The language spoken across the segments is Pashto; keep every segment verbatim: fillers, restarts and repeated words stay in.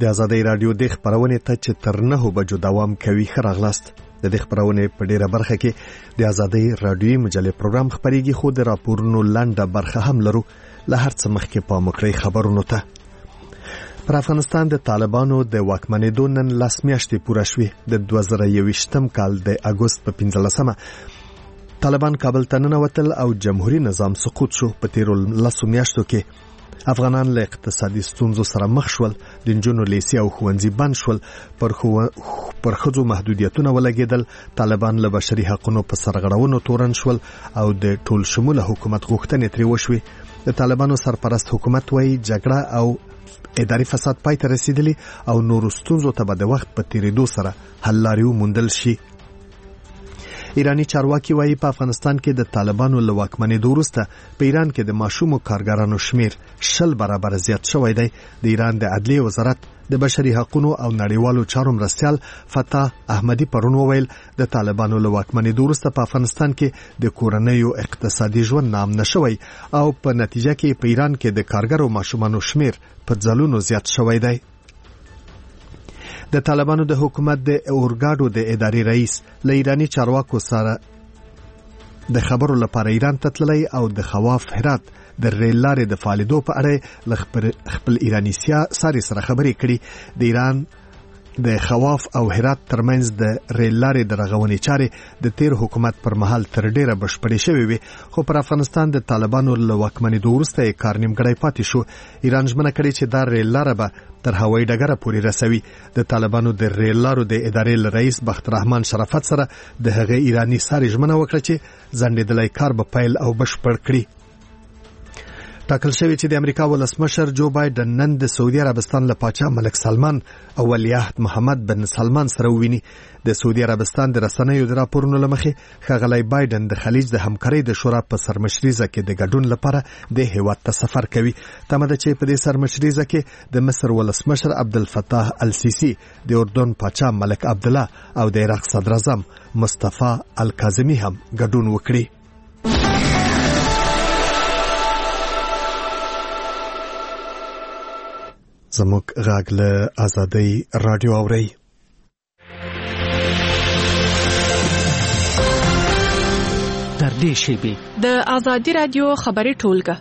د آزادۍ رادیو د خبرونې ته چې تر نهو بجو دوام کوي ښه راغلاست. د دې خبرونې په ډیره برخه کې د آزادۍ رادیوي مجلې پروګرام خبريږي، خو د راپورونو لنډه برخه هم لرو. له هر څه مخکې پام وکړئ خبرونو ته. پر افغانستان د طالبانو د واکمنېدو نن لس میاشتې پوره شوې. د دوه زره یوویشتم کال د اګوست په پنځلسمه طالبان کابل ته ننوتل او جمهوریت نظام سقوط شو. په تیرو لسو میاشتو کې افغانان له اقتصادي ستونزو سره مخ شول، د نجونو لیسې او ښوونځي بند شول، پر خو پر ښځو محدودیتونه ولګېدل، طالبان له بشري حقوقو په سرغړونو تورن شول او د ټول شموله حکومت غوښتنې ترې وشوې. د طالبانو سرپرست حکومت وايي جګړه او اداري فساد پای ته رسیدلی او نور ستونزو ته به د وخت په تیریدو سره حل لارې وموندل شي. ایرانی چارواکي وايي په افغانستان کې د طالبانو له واکمنېدو وروسته په ایران کې د ماشومو کارګرانو شمیر شل برابر زیات شوی دی. د ایران د عدلیې وزارت د بشري حقوقو او نړیوالو چارو مرستیال فتح احمدی پرون وویل د طالبانو له واکمنېدو وروسته په افغانستان کې د کورنیو اقتصادي ژوند نامنه شوی او په نتیجه کې په ایران کې د کارګرو ماشومانو شمیر په ځلونو زیات شوی دی. د طالبانو د حکومت د اورګاډو د اداري رئیس له ایرانی چارواکو سره د خبرو لپاره ایران ته تللی او د خواف هرات د ریل لارې د فعالیدو په اړه له خپل ایرانی ساري سره خبرې کړي. د ایران د خواف او هرات ترمنځ د ریل لارې د رغونې چارې د تیر حکومت پر مهال تر ډیره بشپړې شوې وي، خو پر افغانستان د طالبانو له واکمنېدو وروسته یې کار نیمګړی پاتې شو. ایران ژمنه کړې چې دا ریل لاره به تر هوایي ډګره پورې رسوي. د طالبانو د ریل لارو د ادارې رئیس بخت رحمان شرافت سره د هغه ایرانی ساري ژمنه وکړه چې ځنډېدلی کار به پیل او بشپړ کړي. ټاکل شوی چې د امریکا ولسمشر جو بایدن نن د سعودي عربستان له پاچا ملک سلمان او ولیعهد محمد بن سلمان سره وویني. د سعودي عربستان د رسنیو د راپورونو لمخې ښاغلی بایدن د خلیج د همکارۍ د شورا په سرمشریزه کې د ګډون لپاره د هیواد ته سفر کوي. تمه ده چې په دې سرمشریزه کې د مصر ولسمشر عبدالفتاح السیسی، د اردن پاچا ملک عبدالله او د عراق صدر اعظم مصطفی الکاظمی هم ګډون وکړي. زموږ غږ له آزادۍ رادیو اورئ. تر دې شیبې د آزادۍ رادیو خبري ټولګه.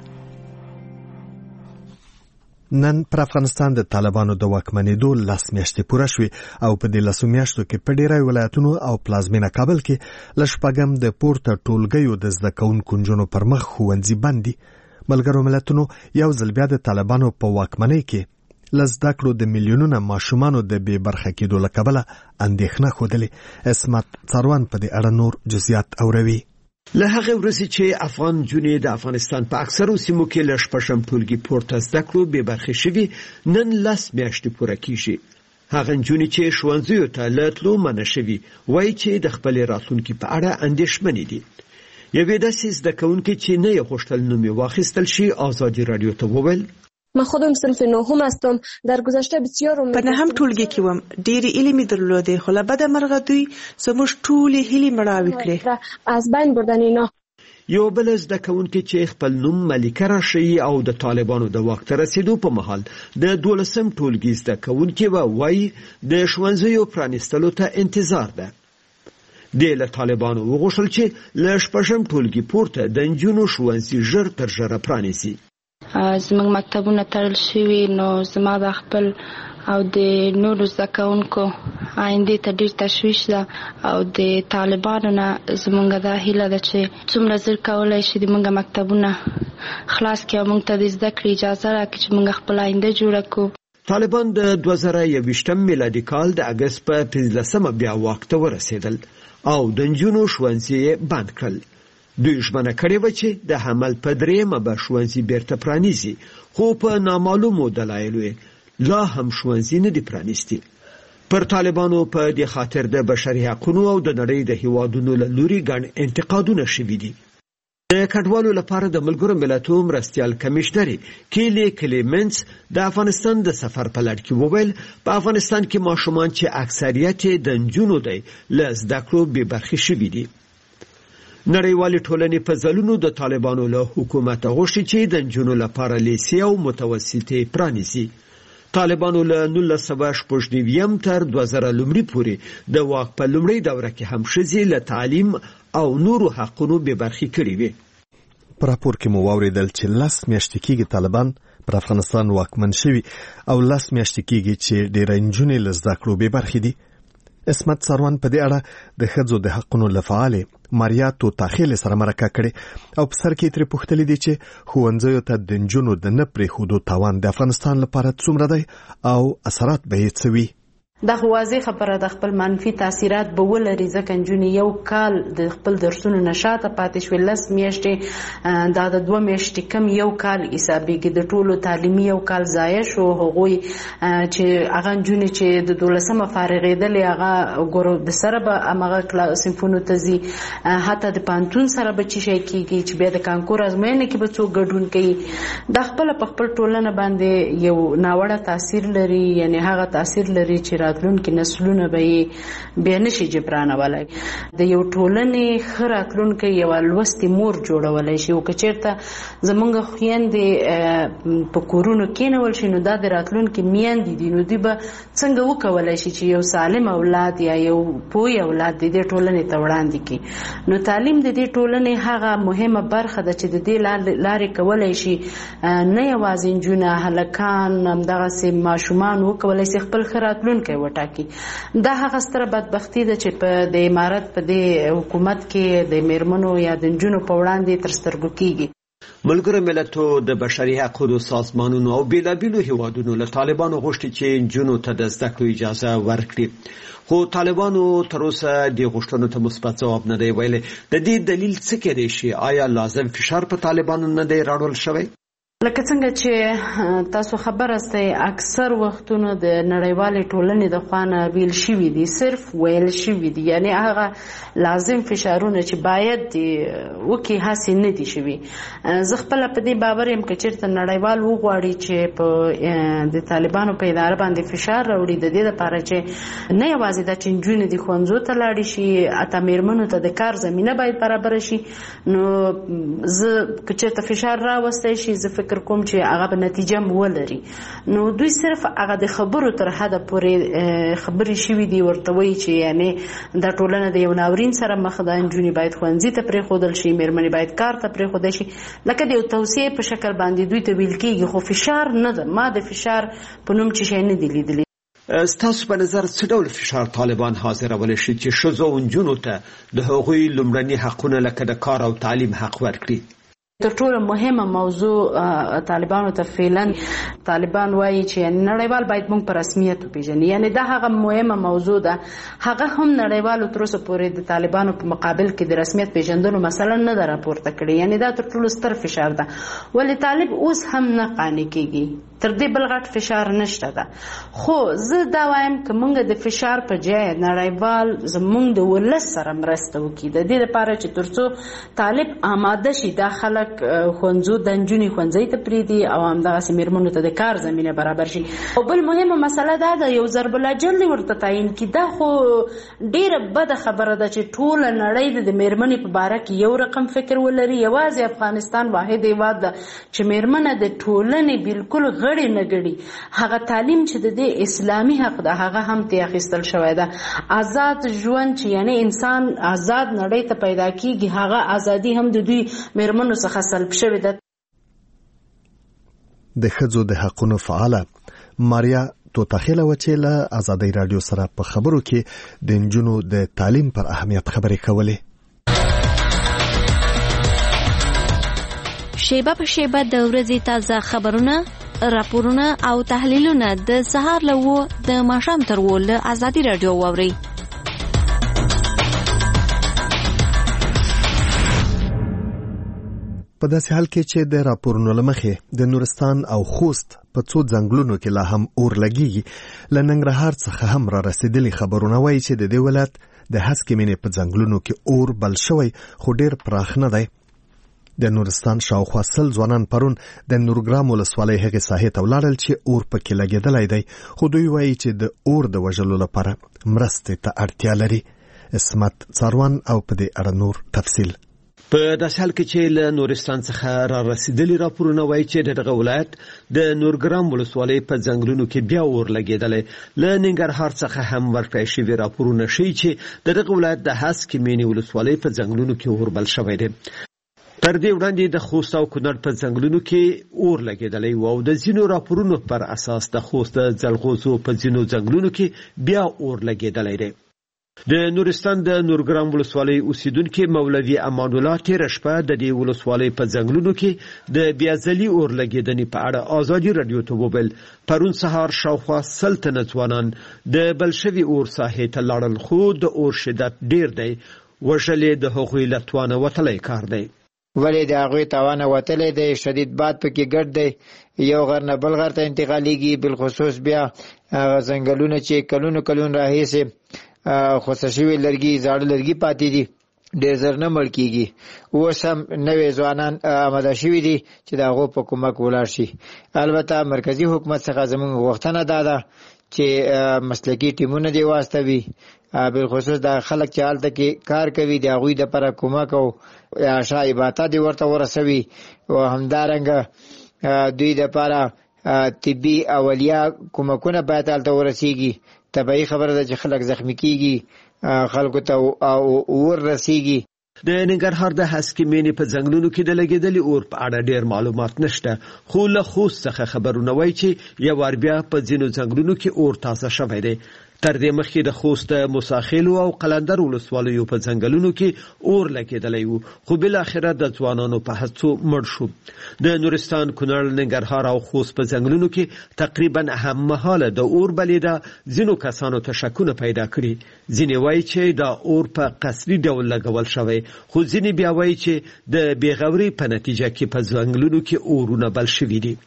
نن پر افغانستان د طالبانو د واکمنېدو لس میاشتې پوره شوې او په دې لسو میاشتو کې په ډیری ولایتونو او پلازمینه کابل کې له شپږم د پورته ټولګیو د زده کوونکو نجونو پر مخ ښوونځي بند دي. ملګرو ملتونو یو ځل بیا د طالبانو په واکمنۍ کې لزده کړو د میلیونونو ماشومانو د بې برخه کېدو له کبله اندېښنه ښودلې. اسمت څاروان په دې اړه نور جزئیات اوروي. له هغه ورځې چې افغان جونې د افغانستان په اکثرو سیمو کې له شپږم ټولګي پورته زده کړو بې برخې شوي نن لس میاشتې پوره کیږي. هغه جونې چې ښوونځیو ته له تلو منع شوي وایي چې د خپلې راتلونکي په اړه اندېښمنې دي. یوې داسې زده کوونکې چې نه یې غوښتل نوم یې واخیستل شي آزادي رادیو ته وویل: من خودم صنف نهم هستم. در گذشته بسیار امید په نهم ټولګي کې وم، ډېرې هیلې درلودې، خو له بده مرغه دوی زموږ ټولې هیلې مړاوې کړې. از بین بردن اینا. یو بل زده کوونکی چې خپل نوم ملکه راشي او د طالبانو د واک ته رسیدو په مهال د دولسم ټولګي زده کوونکی وایي د ښوونځیو پرانیستلو ته انتظار ده. د له طالبانو وغوښتل چې له شپږم ټولګي پورته د نجونو ښوونځي ژر تر ژره پرانیزي. زموږ مکتبونه تړل شوي، نو زما د خپل او د نورو زده کوونکو آینده ته ډېر تشویش ده او د طالبانو نه زموږ دا هیله ده چې څومره زر کولی شي د موږ مکتبونه خلاص کړي او موږ ته د زده کړې اجازه راکړي چې موږ خپل آینده جوړه کړو. طالبان د دوه زره یوویشتم میلادي کال د اګست په پنځلسمه بیا واک ته ورسېدل او د نجونو ښوونځي بند کړل. دوی ژمنه کړې وه چې د حمل په درېیمه به ښوونځي بیرته پرانیزي، خو په نامعلومو دلایلو لا هم ښوونځي نه دي پرانیستي. پر طالبانو په دې خاطر د بشري حقوقو او د نړۍ د هیوادونو له لوري ګڼ انتقادونه شوي دي. د کډوالو لپاره د ملګرو ملتونو مرستیال کمشنري کیلی کلیمنس د افغانستان د سفر په لړ کې وویل په افغانستان کې ماشومان چې اکثریت د نجونو دی له زده کړو بې برخې شوي دي. نړیوالې ټولنې په ځلونو د طالبانو له حکومت غوښتي چې د نجونو لپاره لیسې او متوسطې پرانیزي. طالبانو له نولس سوه شپږ نوي تر دوه زره لومړي پورې د واک په لومړۍ دوره کې هم ښځې له تعلیم او نورو حقونو بې برخې کړي وي. په راپور کې مو واوریدل چې لس میاشتې کېږي طالبان پر افغانستان واکمن شوي او لس میاشتې کېږي چې ډېری نجونې له زده کړو بې برخې دي. اسمت سروان په دې اړه د ښځو د حقونو له فعالې ماریا توتاخیل سره مرکه کړې او په سر کې ترې پوښتلي دي چې ښوونځیو ته د نجونو د نه پرېښودو تاوان د افغانستان لپاره څومره دی او اثرات به یې څه وي. دا واضح خبره د خپل منفي تاثیرات به ولري ځکه نجونې یو کال د خپل درسونو نشاته پاتې شوې، لس میاشتې دا د دوه میاشتې کم یو کال حسابېږي، د ټولو تعلیمي یو کال ضایع شو. هغوی چې هغه نجونې چې د دولسمه فارغېدلې هغه ګورو د سره به همغه صنفونو ته ځي، حتی د پوهنتون سره به څه شی کېږي چې بیا د کانکور ازموینې کې به څوک ګډون کوي. دا خپله په خپل ټولنه باندې یو ناوړه تاثیر لري، یعنې هغه تاثیر لري چې راتلونکي نسلونه به یې بیا نشي جبرانولی. د یو ټولنې ښه راتلونکی یوه لوستې مور جوړولی شي، او که چېرته زموږ خویندې په کورونو کېنول شي نو دا د راتلونکي میندې دي، نو دوی به څنګه وکولی شي چې یو سالم اولاد یا یو پوه اولاد د دې ټولنې ته وړاندې کړي. نو تعلیم د دې ټولنې هغه مهمه برخه ده چې د دې لارې کولی شي نه یوازې نجونه، هلکان، همدغسې ماشومان وکولی شي خپل ښه راتلونکی وټاکي. دا هغه ستره بدبختي ده چې په د امارت په دې حکومت کې د میرمنو یا د نجونو په وړاندې تر سترګو کېږي. ملګرو ملتو د بشري حقوقو سازمانونو او بیلابیلو هیوادونو له طالبانو غوښتي چې نجونو ته د زده کړو اجازه ورکړي، خو طالبانو تر اوسه د غوښتنو ته مثبت ځواب نه دی ویلی. د دې دلیل څه کېدای شي؟ آیا لازم فشار په طالبانو نه دی راوړل شوی؟ لکه څنګه چې تاسو خبر استئ، اکثر وختونه د نړیوالې ټولنې د خوا نه ویل شوي دي، صرف ویل شوي دي، یعنی هغه لازم فشارونه چې باید وکړي هسې نه دي شوي. زه خپله په دې باور یم که چېرته نړیوال وغواړي چې په د طالبانو په اداره باندې فشار راوړي د دې لپاره چې نه یوازې دا چې نجونې د ښوونځو ته لاړې شي، حتی میرمنو ته د کار زمینه باید برابره شي، نو زه که چېرته فشار راوستی شي زه فکر کوم چې هغه به نتیجه ولري. نو دوی صرف هغه د خبرو تر حده پورې خبرې شوي دي، ورته وایي چې یعنې دا ټولنه د یو ناورین سره مخ ده، نجونې باید ښوونځي ته پرېښودل شي، میرمنې باید کار ته پرېښودل شي، لکه د یو توصیې په شکل باندې دوی ته ویل کېږي، خو فشار نه ده. ما د فشار په نوم چې شی نه دی لیدلی. ستاسو په نظر څه ډول فشار طالبان حاضرولی شي چې ښځو او نجونو ته د هغوی لومړني حقونه لکه د کار او تعلیم حق ورکړي؟ تر ټولو مهمه موضوع طالبانو ته فعلا طالبان وایي چې نړیوال باید موږ په رسمیت وپېژني، یعنی دا هغه مهمه موضوع ده. هغه هم نړیوالو تر اوسه پورې د طالبانو په مقابل کې د رسمیت پېژندلو مسله نه ده راپورته کړې، یعنی دا تر ټولو ستر فشار ده. ولې طالب اوس هم نه قانع کېږي، تر دې بل غټ فشار نشته ده. خو زه دا وایم که موږ د فشار په ځای نړیوال زموږ د ولس سره مرسته وکړي، د دې لپاره چې تر څو طالب آماده شي دا خلک ښوونځو د نجونې ښوونځي ته پرېږدي او همدغسې میرمنو ته د کار زمینه برابر شي. او بل مهمه مسله دا ده یو ضرب الاجل دې ورته تعیین کړي. دا خو ډېره بده خبره ده چې ټوله نړۍ د میرمنې په باره کې یو رقم فکر ولري. یوازې افغانستان واحد هېواد ده چې میرمنه د ټولنې بالکل غړې نه ګڼي. هغه تعلیم چې د دې اسلامي حق ده هغه هم ترې اخیستل شوی ده. آزاد ژوند چې یعنی انسان آزاد نړۍ ته پیدا کېږي، هغه ازادي هم د دوی میرمنو څخه سلب شوې ده. د ښځو د حقونو فعاله ماریا توتاخیل و چې له آزادۍ رادیو سره په خبرو کې د نجونو د تعلیم پر اهمیت خبرې کولې. شیبه په شیبه د ورځې تازه خبرونه، راپورونه او تحلیلونه د سهار له وو د ماښام تر وو له آزادۍ رادیو واورئ. په داسې حال کې چې د راپورونو له مخې د نورستان او خوست په څو ځنګلونو کې لا هم اور لګېږي، له ننګرهار څخه هم را رسېدلي خبرونه وایي چې د دې ولایت د هسکې مینې په ځنګلونو کې اور بل شوی خو ډېر پراخ نه دی. د نورستان شاوخوا سل ځوانان پرون د نورګرام ولسوالۍ هغې ساحې ته ولاړل چې اور پکې لګېدلی دی، خو دوی وایي چې د اور د وژلو لپاره مرستې ته اړتیا لري. اسمت سروان او په دې اړه نور تفصیل. په داسې حال کې چې له نورستان څخه را رسیدلي راپورونه وایي چې دغه ولایت د نورګرام ولسوالۍ په ځنګلونو کې بیا اور لګېدلی. له ننګرهار څخه هم ورکړی شوي راپورونه ښیي چې دغه ولایت د هسکې مینې ولسوالۍ په ځنګلونو کې اور بل شوی دی. تر دې وړاندې د خوست او کونړ په ځنګلونو کې اور لګېدلی و او د ځینو راپورونو پر اساس د خوست د ځلغوزو په ځینو ځنګلونو کې بیا اور لګېدلی دی. د نورستان د نورګرام ولسوالۍ اوسیدونکي مولوي امان الله تېره شپه د دې ولسوالۍ په ځنګلونو کې د بیازلي اور لګېدنې په اړه ازادي راډیو ته وویل. پرون سهار شاوخوا سل تنه ځوانان د بل شوي اور ساحې ته لاړل، خو د اور شدت ډېر دی. وژل یې د هغوی له توانه وتلی کار دی. ولې د هغوی توانه وتلی دی، شدید باد پکې ګډ دی، یو غر نه بل غر ته انتقالیږي. بالخصوص بیا هغه ځنګلونه چې کلونو کلون راهیسې خوسه شوي لرګي زاړه لرګي پاتې دي، ډېر زر نه مړ کېږي. اوس هم نوي ځوانان آماده شوي دي چې د هغو په کومک ولاړ شي. البته مرکزي حکومت څخه زموږ غوښتنه دا ده چې مسلکي ټیمونه دې واستوي، بالخصوص د خلک چې هلته کې کار کوي د هغوی دپاره کومک او شایباته دې ورته ورسوي، او همدارنګه دوی دپاره طبي اولیه کومکونه باید هلته ورسیږي. طبیعي خبره ده چې خلک زخمی کیږي، خلکو ته اور رسیږي. د ننګرهار د هسکې مینې په ځنګلونو کې د لګېدلي اور په اړه ډېر معلومات نشته، خو له خوست څخه خبرونه وایي چې یو وار بیا په ځینو ځنګلونو کې اور تازه شوی دی. تر دې مخکې د خوست موساخیلو او قلندر ولسوالیو په ځنګلونو کې اور لګېدلی و، خو بالاخره د ځوانانو په هڅو مړ شو. د نورستان، کونړ، ننګرهار او خوست په ځنګلونو کې تقریبا هممهاله د اور بلیده ځینو کسانو ته شکونه پیدا کړي. ځینې وایي چې دا اور په قصري ډول لګول شوی، خو ځینې بیا وایي چې د بېغورۍ په نتیجه کې په ځنګلونو کې اورونه بل شوي دي.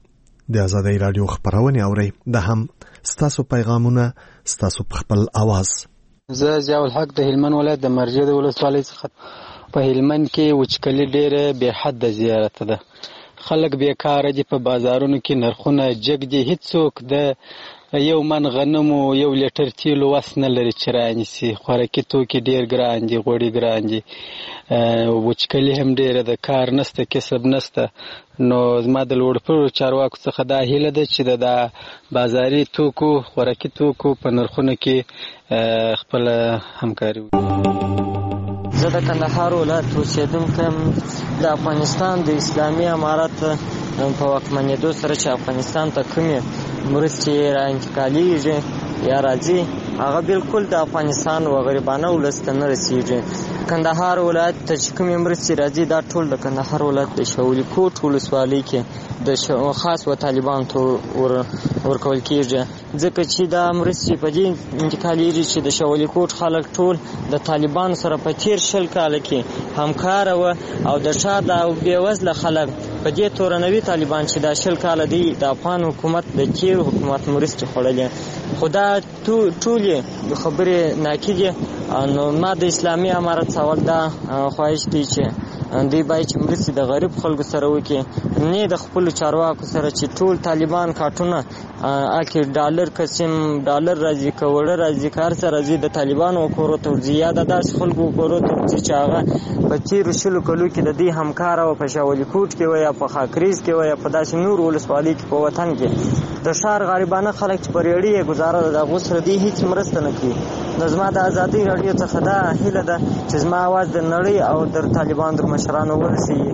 د آزادۍ راډیو خبرونه اورئ، د هم ستاسو پیغامونه ستاسو په خپل आवाज. زه ضیاء الحق د هلمند ولایت د مرجې د ولسوالۍ څخه. په هلمند کې وچکلي ډېره بې حده زیاته ده، خلک بیکاره دي، په بازارونو کې نرخونه جګ دي، هیڅوک د یو من غنمو یو لیټر تیلو وس نه لري چې رانیسي. خوراکي توکي ډېر ګران دي، غوړي ګران دي، وچکلي هم ډېره ده، کار نسته، کسب نسته. نو زما د لوړپوړو چارواکو څخه دا هیله ده چې د بازاري توکو، خوراکي توکو په نرخونو کې خپله همکاري وکړي. زه د کندهار ولایت اوسېدونکی یم. د افغانستان د اسلامي امارت په واکمنېدو سره چې افغانستان ته کومې مرستې را انتقالېږي یا راځي، هغه بالکل د افغانستان و غریبانه ولس ته نه رسېږي. کندهار ولایت ته چې کومې مرستې راځي دا ټول د کندهار ولایت د شولي کوټ ولسوالۍ کې د خاص و طالبانو ته ورکول کېږي، ځکه چې دا مرستې په دې انتقالېږي چې د شولي کوټ خلک ټول د طالبانو سره په تېر شل کاله کې همکاره وه، او د ښار د بېوزله خلک په دې تورنوي طالبان چې دا شل کاله دی د افغان حکومت د تېر حکومت مرستې خوړلې. خو دا ټولې خبرې ناکې دي. نو ما د اسلامي امارت سوال دا خواهش دی چې دوی باید چې مرستې د غریب خلکو سره وکړي، نه د خپلو چارواکو سره چې ټول طالبان کارټونه اکې ډالر قسم ډالر راځي، که وړه راځي، که هر څه راځي د طالبانو کورو ته ورځي، یا د داسې خلکو کورو ته ورځي چې هغه په تېرو شلو کلو کې د دوی همکاره وه، په شاولي کوټ کې وه یا په خاکریز کې وه یا په داسې نور ولسوالۍ کې په وطن کې. د ښار غریبانه خلک چې په ریړۍ یې ګزاره ده، د هغو سره دوی هېڅ مرسته نه کوي. نو زما د ازادۍ راډیو څخه دا هیله ده چې زما اواز د نړۍ او د طالبانو د مشرانو ورسېږي.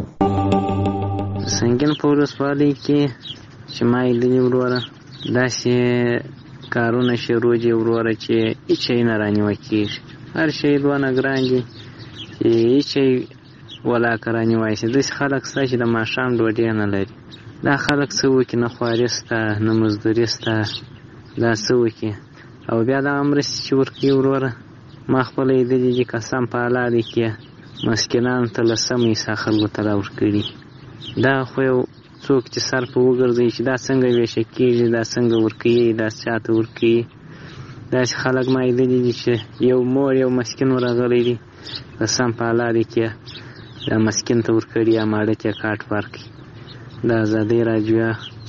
سنګین په ولسوالۍ کې چې ما یې لیدلي وروره داسې کارونه شروع دي وروره چې هېڅ شی نه رانیوه کېږي. هر شی دونه ګران دي چې هېڅ شی ولاکه رانیوی شي. داسې خلک شته چې د ماښام ډوډۍ نه لري. دا خلک څه وکړي؟ نه خواري شته، نه مزدوري شته، دا څه وکړي؟ او بیا دغه مرستې چې ورکوي وروره ما خپله لیدلي دي، قسم په الله دی کې مسکینانو ته لسم حصه خلکو ته راورکړي. دا خو یو څوک چې سر په وګرځوي چې دا څنګه ویشه کېږي، دا څنګه ورکوي، دا چاته ورکوي. داسې خلک ما لیدلي دي چې یو مور یو مسکین ورغلی دی، قسم په الله دی کې دا مسکین ته ورکړي یا ماړه ته کاټ ورکړي. د ازادۍ راډیو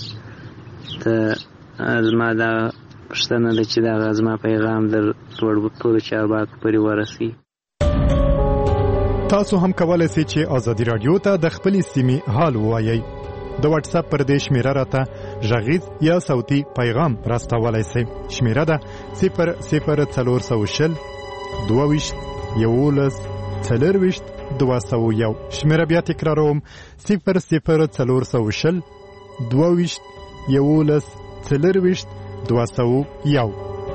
ته زما دا پوښتنه ده چې دا زما پیغام در ټولو چارواکو پورې ورسوي. تاسو هم کولای شئ چې ازادي رادیو ته د خپل سیمې حال ووایئ. د واتس اپ پر دې شمیره راته غږیز یا صوتي پیغام راستولای شئ. شمیره ده صفر صفر څلور سوه شل دوه ویشت یولس څلور ویشت دوه سوه یو. شمیره بیا تکراروم صفر صفر څلور سوه شل دوه ویشت یولس څلور ویشت دوه سوه یو.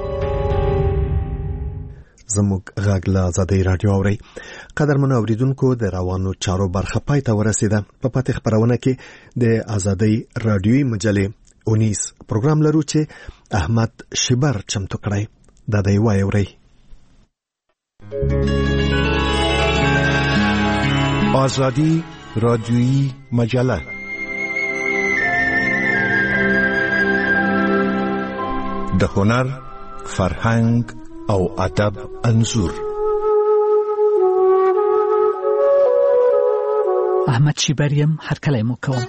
زموږ غږ له آزادۍ رادیو اورئ. قدرمنو اوریدونکو د روانو چارو برخه پای ته ورسېده. په پاتې خپرونه کې د آزادۍ رادیوي مجلې اونیس پروګرام لرو چې احمد شبر چمتو کړی. دا دی وای اورئ. آزادی رادیویی مجله د هنر، فرهنګ او ادب انځور. احمد شیبریم هر کله مو کوم.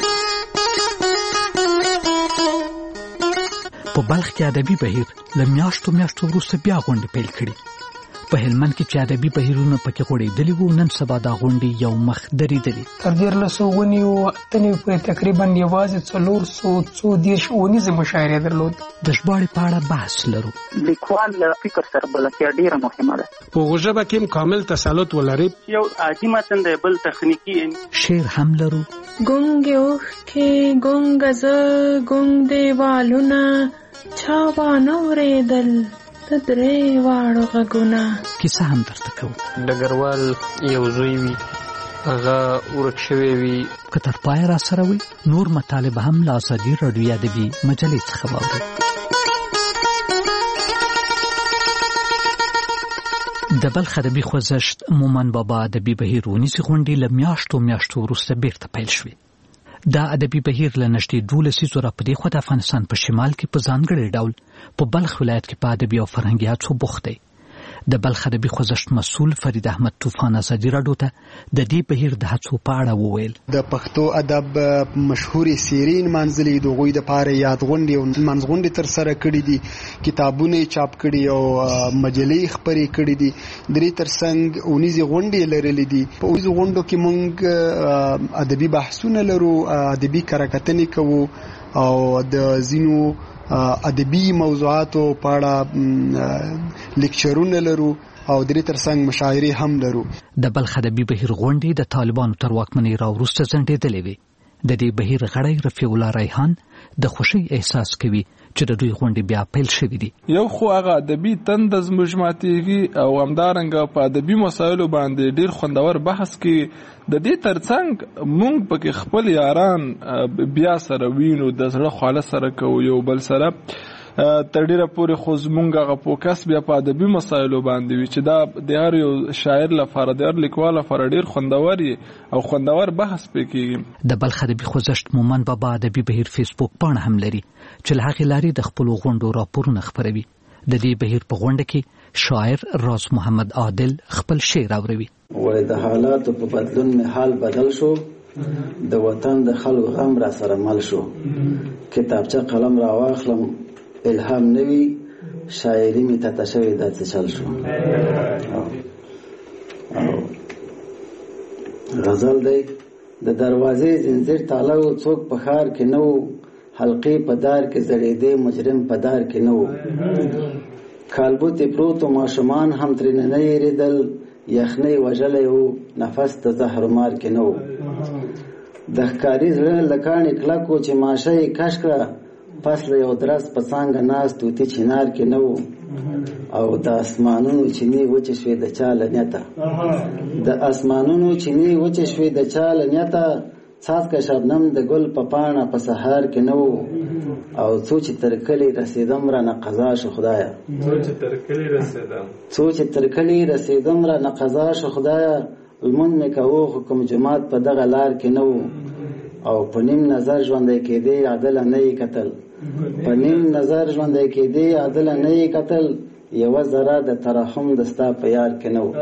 په بلخ کې ادبي بهیر له میاشتو میاشتو وروسته بیا غونډې پیل کړي. په هلمند کې چې ادبي بهیرونه پکې غوړېدلي وو، نن سبا دا غونډې یو مخ درېدلې. تر دیارلسو ونیو اتنې پورې تقریبا یوازې څلور سوه څو دېرش ونیزې مشاعرې درلود. د ژباړې په اړه بحث لرو. لیکوال له فکر سره بلدتیا ډېره مهمه ده. په هغه ژبه کې کامل تسلط ولري. یو عادي متن دی، بل تخنیکي. شعر هم لرو. ګونګ اوښکې ګونګ زه ګونګ دیوالونه چا بانه اورېدل د درې واړو غږونه. کیسه هم درته کوو. ډګروال یو زوی وي، هغه ورک شوی وي. که تر پایه را سره وي نور مطالب هم له آزادي راډیو ادبي مجلې څخه واورئ. د بلخ ادبي خوځښت مومن بابا ادبي بهیر ونیسي غونډې له میاشتو میاشتو وروسته بیرته پیل شوې. دا ادبي بهیر له نږدې دولس لسیزو راپدې خوا د افغانستان په شمال کې په ځانګړي ډول په بلخ ولایت کې په ادبي او فرهنګي هڅو بوخت دی. د بلخ ادبي خوځښت مسؤل فرید احمد طوفان ازادي راډیو ته د دې بهیر د هڅو په اړه وویل. د پښتو ادب مشهورې سیرین منځلې د غوي د پاره یاد غونډې او منځغونډې تر سره کړې دي، کتابونه چاپ کړي او مجلې خبرې کړې دي. درې ترڅنګ اونیزې غونډې لرلې دي. په اونیزې غونډو کې موږ ادبي بحثونه لرو، ادبي کارکتنې کوو او د زینو ادبي موضوعاتو په اړه لیکچرونه لرو او درې ترڅنګ مشاعرې هم لرو. د بلخ ادبي بهیر غونډې د طالبانو تر واکمنۍ راوروسته ځنډېدلې وې. د دې بهیر غړی رفیع الله ریحان د خوښۍ احساس کوي چې د دوی غونډې بیا پیل شوې دي. یو خو هغه ادبي تند زموږ ماتېږي او همدارنګه په ادبي مسایلو باندې ډېر خوندور بحث کې د دې ترڅنګ موږ پکې خپل یاران بیا سره وینو، د زړه خواله سره کوو یو بل سره. تر ډېره پورې خو زموږ هغه فوکس بیا په ادبي مسایلو باندې وي چې دا د هر یو شاعر لپاره د هر لیکوال لپاره ډېر خوندور او خوندور بحث پکې کېږي. د بلخ ادبي خوځښت مومن بابا ادبي بهیر فیسبوک پاڼه هم لري چې له هغې لارې د خپلو غونډو راپورونه خپروي. د دې بهیر په غونډه کې شاعر راز محمد عادل خپل شعر اوروي. وای د حالاتو په بدلون می حال بدل شو، د وطن د خلکو غم را سره مل شو. کتابچه قلم را واخلم الهام نوی، شاعری می ته تشوي د څه چل شو. غزل دی د دروازې زنجیر تاله څوک په خار کې نو، حلقې په دار کې زړېدې مجرم په دار کې نو. کالبوتې پروت ماشومان هم ترې نه یېرېدل، یخنۍ وژلی و نفس د زهر مار کې نو. د ښکاري زړه له کاڼي کلک و چې ماشه یې کش کړه، پس له یو درس په څانګه ناست توتي چنار کې نه و. او د اسمانونو چینې وچې شوې د چا له نیته، د اسمانونو چینې وچې شوې د چا له نیته. څاڅکه شبنم د ګل په پاڼه په سهار کې نه و. او څو چې تر کلي رسېدم رانه قضا شو خدایه، څو چې تر کلي رسېدم څو چې تر کلي رسېدم رانه قضا شو خدایه. لمونځ مې کوو خو کوم جومات په دغه لار کې نه و. او په نیم نظر ژوندی کېدې عادله نه یې کتل، په نیم نظر ژوندی کېدې عادله نه یې کتل. یوه ذره د ترحم د ستا په یار کې نه و.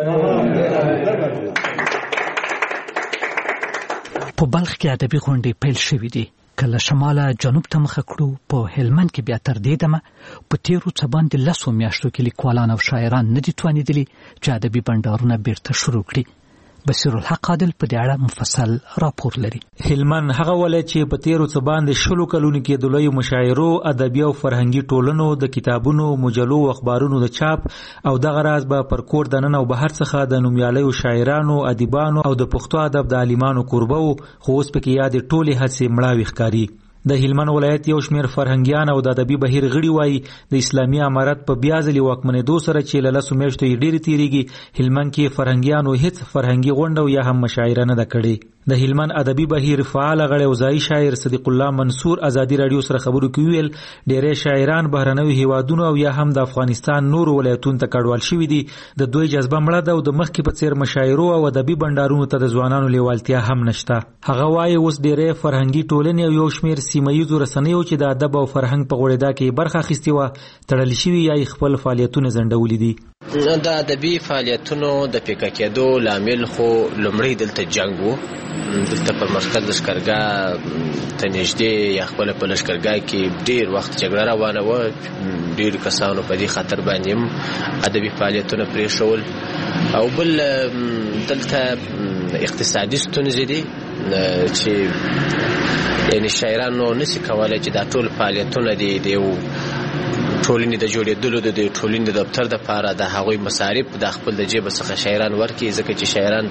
په بلخ کې ادبي غونډې پیل شوې دي. کله شماله جنوب ته مخه کړو، په هلمند کې بیا تر دې دمه په تیرو څه باندې لسو میاشتو کې لیکوالان او شاعران نه دي توانېدلي چې ادبي بنډارونه بیرته شروع کړي. بصیر الحق عادل په دې اړه مفصل راپور لري. هلمند هغه ولایت چې په تیرو څه باندې شلو کلونو کې د لویو مشاعرو، ادبي او فرهنګي ټولنو، د کتابونو، مجلو او اخبارونو د چاپ او دغه راز به پر کور دننه او بهر څخه د نومیالیو شاعرانو، ادیبانو او د پښتو ادب د عالمانو کوربه وو، خو اوس پکې یادې ټولې هڅې مړاوې ښکاري. د هلمند ولایت یو شمیر فرهنګیان او د ادبي بهیر غړي وایي د اسلامي امارت په بیا ځلې واکمنېدو سره چې له لسو میاشتو یې ډېرې تېرېږي، هلمند کې فرهنګیانو هېڅ فرهنګي غونډه او یا هم مشاعره نه ده کړې. د هلمند ادبي بهیر فعال غړی او ځایي شاعر صدیق الله منصور ازادي رادیو سره خبرو کې ویل ډېری شاعران بهرنیو هیوادونو او یا هم د افغانستان نورو ولایتونو ته کډوال شوي دي. د دوی جذبه مړه ده او د مخکې په څېر مشاعرو او ادبي بنډارونو ته د ځوانانو لیوالتیا هم نشته. هغه وایي اوس ډېری فرهنګي ټولنې او یو شمیر سیمه ییزو رسنیو چې د ادب او فرهنګ په غوړېدا کې برخه اخیستې وه تړل شوي یا یې خپل فعالیتونه ځنډولي دي. د ادبي فعالیتونو د پیکه کېدو لامل خو لومړی دلته جنګ و. دلته په مرکز لښکرګاه ته نږدې یا خپله په لښکرګاه کې ډېر وخت جګړه روانه وه. ډېرو کسانو په دې خطر باندې هم ادبي فعالیتونه پرېښول. او بل دلته اقتصادي ستونزې دي چې یعنې شاعرانو نشي کولی چې دا ټول فعالیتونه دي د یو ټولنې د جوړېدلو د دې ټولنې د دفتر دپاره د هغوی مصارف د خپل د جیبه څخه شاعران ورکړي، ځکه چې شاعران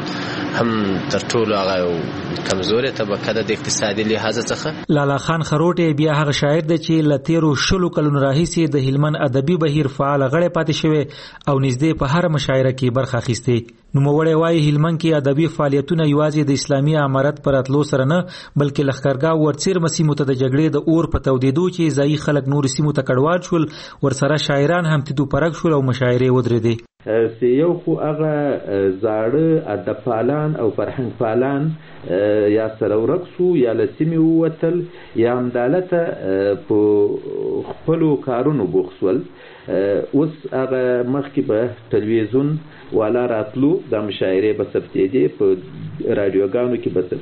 هم تر ټولو هغه کمزورې طبقه ده د اقتصادي لحاظه څخه. لالا خان خروټی بیا هغه شاعر دی چې له تېرو شلو کلونو راهیسې د هلمند ادبي بهیر فعاله غړی پاتې شوی او نږدې په هره مشاعره کې برخه اخیستې. نوموړی وایي هلمند کې ادبي فعالیتونه یوازې د اسلامي امارت په راتلو سره نه بلکې لښکرګاه ورڅیرمه سیمو ته د جګړې د اور په تودېدو چې ځایي خلک نورو سیمو ته کډوال شول، ورسره شاعران هم تیدو پرک شول او مشاعرې ودرېدې. یو خو هغه زاړه ادب پالان او فرهنګ پالان یا سره ورک سو یا له سیمې ووتل یا همدالته په خپلو کارونو بوخت شول. اوس هغه مخکې به تلویزیون والا راتلو، د مشاعرې به ثبتېدې، په راډیوګانو کې به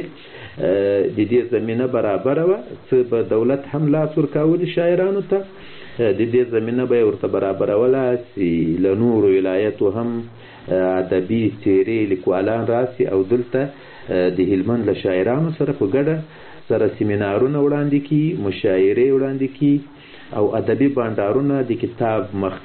ثبتېدې، د دې زمینه برابره وه. څه به دولت هم لاس ورکولي شاعرانو ته، د دې زمینه به یې ورته برابروله چې له نورو ولایتو هم ادبي څېرې لیکوالان راسي او دلته د هلمند له شاعرانو سره په ګډه سره سیمینارونه وړاندې کړي، مشاعرې وړاندې کړي او ادبي بانډارونه، د کتاب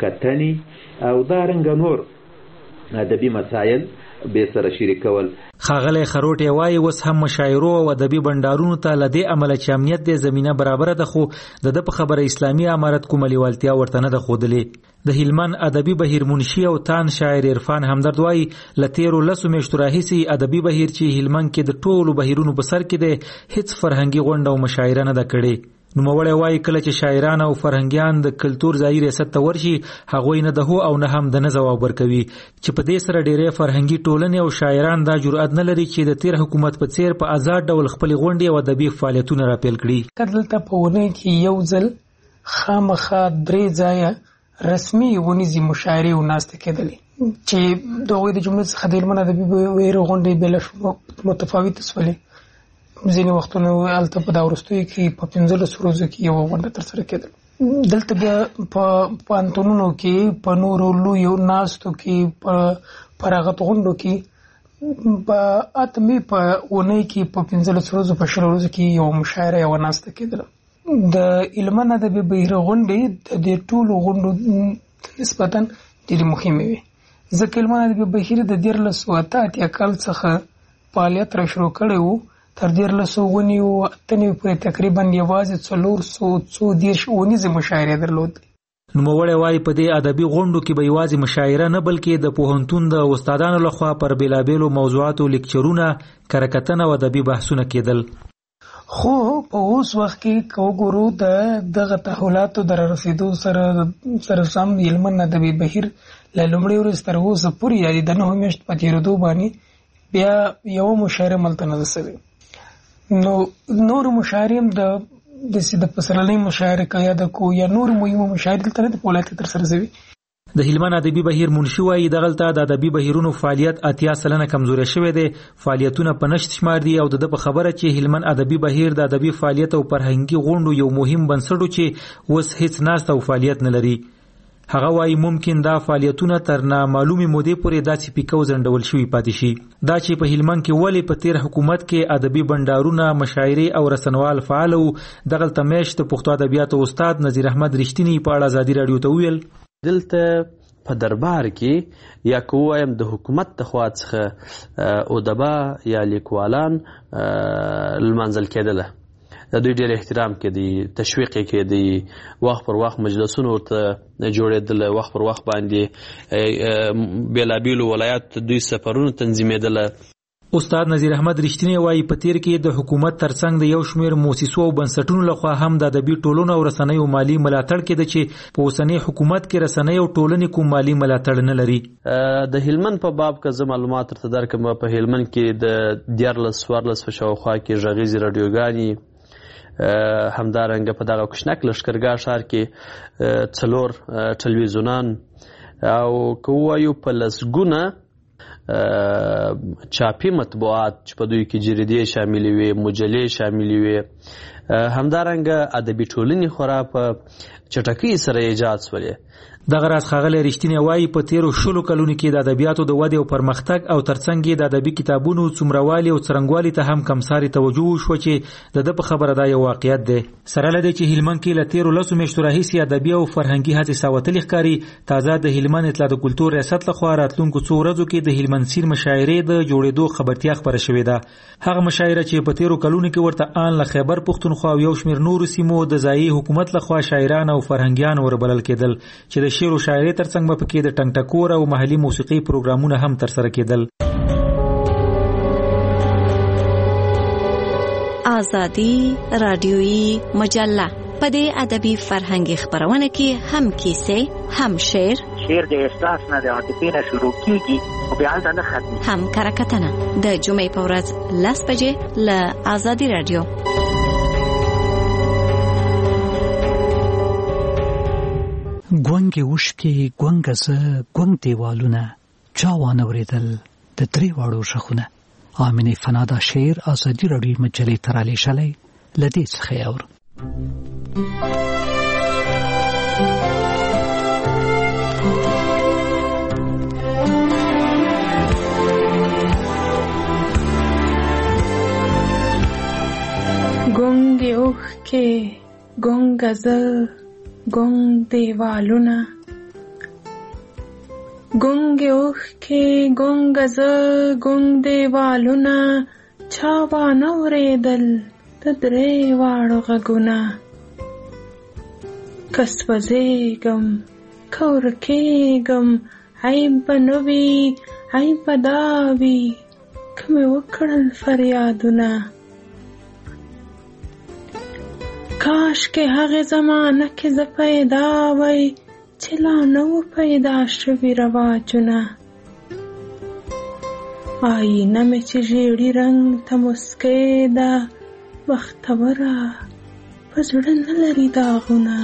مخکتنې او دارنګه نور ادبي مسایل به سره شریکول. ښاغلی خروټی وایي اوس هم مشاعرو او ادبي بنډارونو ته له دې امله چې امنیت دی زمینه برابره ده، خو د ده په خبره اسلامي امارت کومه لیوالتیا ورته نه ده ښودلې. د هلمند ادبي بهیر منشي او تان شاعر عرفان همدرد وایي له تېرو لسو میاشتو راهیسې ادبي بهیر چې هلمند کې د ټولو بهیرونو په سر کې دی هېڅ فرهنګي غونډه او مشاعره نه ده کړې. نوموړی وایي کله چې شاعران او فرهنګیان د کلتور ځایي ریاست ته ورشي هغوی نه د هو او نه هم د نه ځواب ورکوي، چې په دې سره ډېری فرهنګي ټولنې او شاعران دا جرأت نه لري چې د تېر حکومت په څېر په آزاد ډول خپلې غونډې او ادبي فعالیتونه راپیل کړي. که دلته په اونۍ کې یو ځل خامخا درې ځایه رسمي ونیزي مشاعرې او ناستې کېدلې چې د هغوی د جملې څخه د هلمند ادبي بهیر غونډې بېله متفاوتې شولې. ځینې وختونه هلته په دا وروستیو کې په پنځلسو ورځو کې یوه غونډه ترسره کېدل. دلته بیا په پوهنتونونو کې، په نورو لویو ناستو کې، په رغت غونډو کې په اتمې په اونۍ کې په پنځلسو ورځو په شلو ورځو کې یوه مشاعره یوه ناسته کېدله. د هلمند ادبي بهیر غونډې د دې ټولو غونډو نسبتا ډېرې مهمې وې، ځکه هلمند ادبي بهیر د دیارلس اته اتیا کال څخه فعالیت را شروع کړی و. تر دیارلسو ونیو اته نوي پورې تقریبا یوازې څلور سوه څو دېرش اونیزې مشاعرې درلودې. نوموړی وایي په دې ادبي غونډو کې به یوازې مشاعره نه بلکې د پوهنتون د استادانو لخوا پر بېلابېلو موضوعاتو لیکچرونه، کرکتنه او ادبي بحثونه کېدل. خو په اوس وخت کې که وګورو د دغه تحولاتو د رارسېدو سره سره سم هلمند ادبي بهیر له لومړۍ ورځې تر اوسه پورې یعنې د نهو میاشتو په تېرېدو باندې بیا یوه مشاعره ملته نه ده سوې. نو نور مشاعرې هم د داسې د پسرلۍ مشاعرې که یاده کړو یا نور مهمه مشاعرې دلته نه دي په ولایت کې ترسره شوي. د هلمند ادبي بهیر منشي وایي دغلته د ادبي بهیرونو فعالیت اتیا سلنه کمزوری شوی دی، فعالیتونه په نشت شمار دي او د ده په خبره چې هلمند ادبي بهیر د ادبي فعالیت او فرهنګي غونډو یو مهم بنسټ و چې اوس هیڅ ناسته او فعالیت نه لري. هغه وايي ممکن دا فعالیتونه تر نامعلومې مودې پورې داسې پیکو ځنډول شوي پاتې شي. دا چې په هلمند کې ولې په تیر حکومت کې ادبي بندارونه، مشاعرې او رسنوال فعال وو، دغلته میاشت د پښتو ادبیاتو استاد نذیر احمد رښتینی په اړه ازادي رادیو ته وویل. دلته په دربار کې یا که وایم د حکومت د خوا څخه ادبا یا لیکوالان لمانځل کېدله. د دوی ډېر احترام کېدی، تشویق یې کېدی، وخت پر وخت مجلسونه ورته جوړېدله، وخت پر وخت باندې بېلابېلو ولایاتو ته دوی سفرونه تنظیمېدله. استاد نذیر احمد رښتینی وايي په تیر کې د حکومت ترڅنګ د یو شمېر مؤسسو او بنسټونو لخوا هم د ادبي ټولنو او رسنیو مالی ملاتړ کېده چې په اوسنۍ حکومت کې رسنۍ او ټولنې کوم مالی ملاتړ نه لري. د هلمند په باب که زه معلومات درته درکړم، په هلمند کې د دیارلس څوارلس په شاوخوا کې غږیزې راډیوګانې، همدارنګه په دغه کوچنک لښکرګاه ښار کې څلور ټلویزیونان او که ووایو په لسګونه چاپی مطبوعات چې په دوی کې جریدې شاملې وي، مجلې شاملې وي، همدارنګه ادبي ټولنې خورا په چټکۍ سره ایجاد شولې. دغه راز ښاغلی رښتینی وايي په تیرو شلو کلونو کې د ادبیاتو د ودې او پرمختګ او ترڅنګ یې د ادبي کتابونو څومروالي او څرنګوالي ته هم کمسارې توجه وشوه چې د ده په خبره دا یو واقعیت دی. سره له دې چې هلمند کې له تیرو لسو میاشتو راهیسې ادبي او فرهنګي هڅې ساوتلې ښکاري، تازه د هلمند اطلاع د کلتور ریاست لخوا راتلونکو څو ورځو کې د هلمند سیر مشاعرې د جوړېدو خبرتیا خپره شوې ده. هغه مشاعره چې په تیرو کلونو کې ورته آن له خیبر پښتونخوا او یو شمېر نورو سیمو د ځایي حکومت لخوا شاعران او فرهنګیان وربلل کېدل چې د شعر او شاعرۍ ترڅنګ به پکې د ټنګ ټکور او محلي موسیقي پروګرامونه هم ترسره کېدل. آزادي رادیویی مجله په دې ادبي فرهنګي خبرونه کې هم کیسې، هم شعر، شعر د احساس نه د عاطفې نه شروع کیږي او بیا هلته نه ختمي، هم کرکټنه د جمعې په ورځ لس بجې له آزادي رادیو. ګونګې اوښکې، ګونګه زه، ګونګ دیوالونه، چا وانه اورېدل د درې واړو غږونه. آمینې فنا دا شعر آزادي راډیو مجلې ته رالیږلی، له دې څخه یې اور. ګونګې اوښکې، ګونګه زه، ګونګ دیوالونه، ګونګې اوښکې، ګونګه زه، ګونګ دیوالونه، چا وانه اورېدل د درې واړو غږونه. که سوځېږم که ورکېږم عیب به نه وي، عیب به دا وي که مې وکړل فریادونه. کاشکې هغې زمانه کې زه پیدا وی چې لا نه و پیدا شوي رواجونه. آینه مې چې ژیړي رنګ ته مسکۍ ده، بختوره په زړه نه لري داغونه.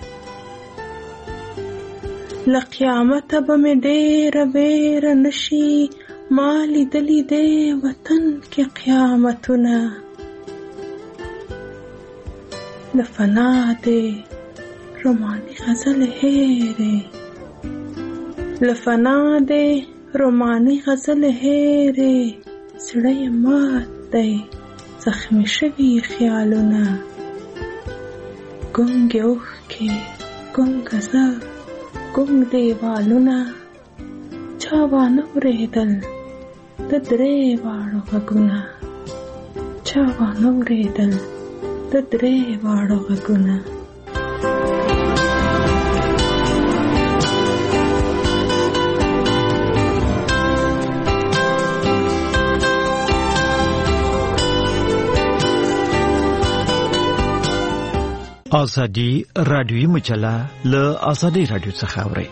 له قیامته به مې ډېره ویره نشي، ما لیدلي دې وطن کې قیامتونه. له فنا دې روماني غزل هېرې، له فنا دې روماني غزل هېرې، زړه یې مات دی زخمي شوي خیالونه. ګونګې اوښکې، ګونګه زه، ګونګ دیوالونه، چا وانه اورېدل د درې واړو غږونه. چا وانه اورېدل د درې واړو غږونه. آزادی رادیویی مجله له آزادی رادیو څخه اورئ.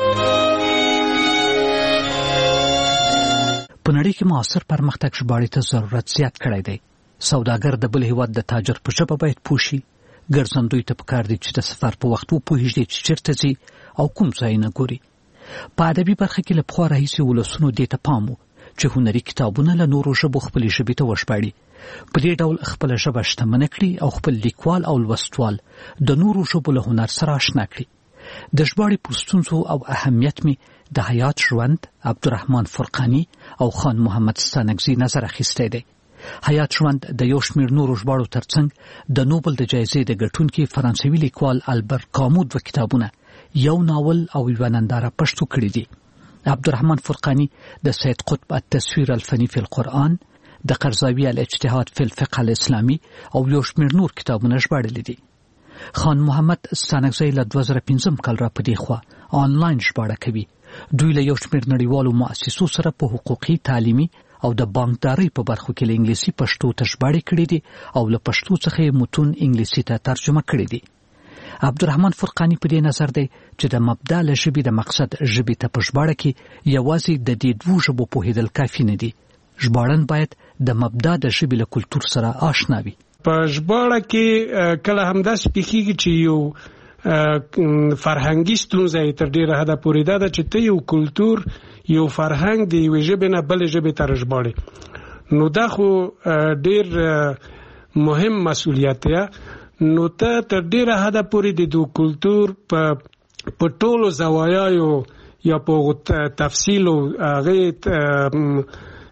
په نړۍ کې معاصر پرمختګ ژباړې ته ضرورت زیات کړی دی. سوداګر د بل هیواد د تاجر په ژبه باید پوه شي. ګرځندوی ته پکار دی چې د سفر په وخت وپوهېږي چې چېرته ځي او کوم ځایونه ګوري. په ادبي برخه کې له پخوا راهیسې ولسونو دې ته پام و چې هنري کتابونه له نورو ژبو خپلې ژبې ته وژباړي. په دې ډول خپله ژبه شتمنه کړي او خپل لیکوال او لوستوال د نورو ژبو له هنر سره اشنا کړي. د ژباړې پر ستونزو او اهمیت می د حیات ژوند، عبدالرحمن فرقانی او خان محمد ستانکزي نظر اخیستی دی. حیات ژوند د یو شمېر نورو ژباړو ترڅنګ د نوبل د جایزې د ګټونکي فرانسوي لیکوال البر کامو دوه کتابونه، یو ناول او یوه ننداره پښتو کړي دي. عبدالرحمن فرقانی د سید قطب التصویر الفني فی القرآن، د قرضاوي الاجتهاد فی الفقه الاسلامي او یو شمېر نور کتابونه ژباړلي دي. خان محمد ستانکزي له دوه زره پنځم کال را په دې خوا آنلاین ژباړه کوي. دوی له یو شمېر نړیوالو مؤسسو سره په حقوقي، تعلیمي او د بانکدارۍ په برخو کې له انګلیسي پښتو ته ژباړې کړي دي او له پښتو څخه یې متون انګلیسي ته ترجمه کړي دي. عبدالرحمن فرقانی په دې نظر دی چې د مبدا له ژبې د مقصد ژبې ته په ژباړه کې یوازې د دې دوو ژبو پوهېدل کافي نه دي. ژباړن باید د مبدا د ژبې له کلتور سره آشنا وي. په ژباړه کې کله همداسې پیښیږي چې یو فرهنګي ستونزه یې تر ډېره حده پورې دا ده چې ته یو کلتور، یو فرهنګ د یوې ژبې نه بلې ژبې ته راژباړې، نو دا خو ډېر مهم مسؤلیت دی. نو ته تر ډېره حده پورې د دو کلتور په ټولو زوایاو یا په تفصیل او هغې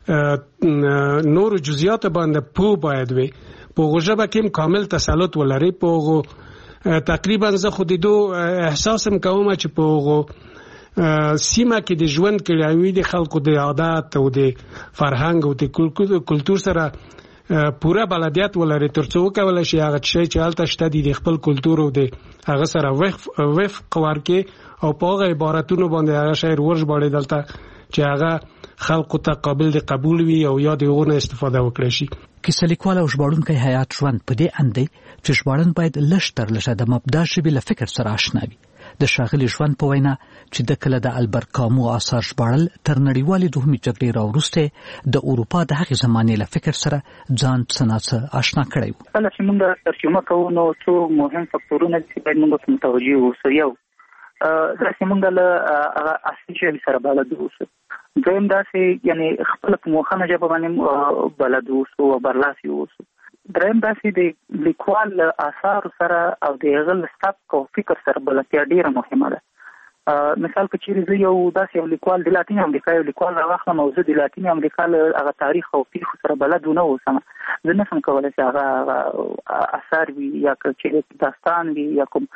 نورو جزئیاتو باندې پوه باید وي. په هغو ژبه کې هم کامل تسلط ولري. په هغو تقریبا زه خو د دو احساس هم کوم چې په هغو سیمه کې د ژوند کړاوي د خلکو د عادت او د فرهنګ او د کلتور سره پوره بلدیت ولري، تر څو وکولی شي هغه شی چې هلته شته دي د خپل کلتور او د هغه سره وفق ورکړي او په هغه عبارتونو باندې هغه شعر ورژباړي دلته چې هغه خلکو ته قابل د قبول وي او یا د هغو نه استفاده وکړي شي. کیسه لیکوال او ژباړونکی حیات ژوند په دې اند دی چې ژباړن باید لږ تر لږه د مبدا ژبې له فکر سره آشنا وي. د ښاغلي ژوند په وینا چې د کله د البر کامو آثار ژباړل تر نړیوالې دوهمې جګړې راوروسته د اروپا د هغې زمانې له فکر سره ځان څه ناڅه آشنا کړی و. کله چې موږ ترجمه کوو نو څو مهم فکتورونه دي چې باید موږ ورته متوجه اوسو. یو داسې موږ له هغه اصلي ژبې سره بلد اوسو. دویم داسې یعنې خپله په موخنه ژبه باندې بلد اوسو او برلاسي اوسو. دریم داسې د لیکوال له اثارو سره او د هغه له سبک او فکر سره بلدتیا ډېره مهمه ده. مثال که چیرې زه یو داسې یو لیکوال د لاتین امریکا یو لیکوال راواخلم او زه د لاتین امریکا له هغه تاریخ او پیښو سره بلد ونه اوسم، زه نه شم کولی چې هغه اثار وي یا که چیرې داستان وي یا کوم